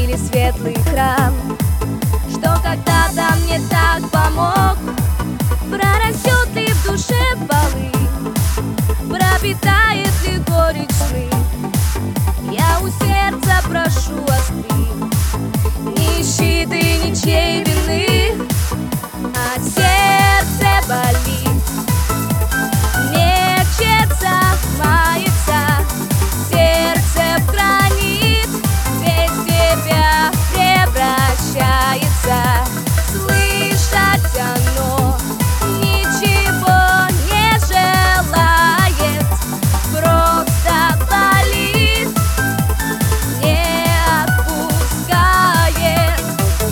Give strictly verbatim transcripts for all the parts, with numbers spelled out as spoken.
или светлый храм, что когда-то мне так помог. Прорастет ли в душе полынь, пропитает ли горечь сны? Я у сердца прошу остри, не ищи ты ничьей вины, а сердце болит, мечется, мается, сердце в гранит, без тебя превращается. Слышать оно ничего не желает, просто болит, не отпускает.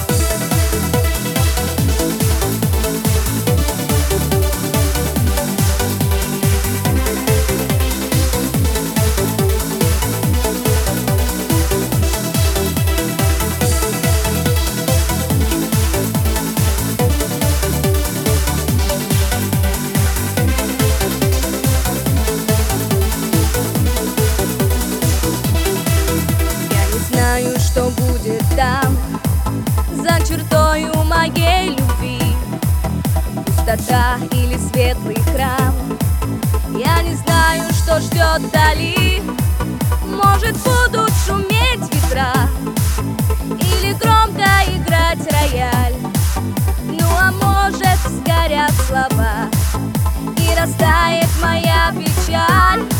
Что будет там, за чертою моей любви? Пустота или светлый храм? Я не знаю, что ждет вдали. Может, будут шуметь ветра или громко играть рояль. Ну а может, сгорят слова и растает моя печаль.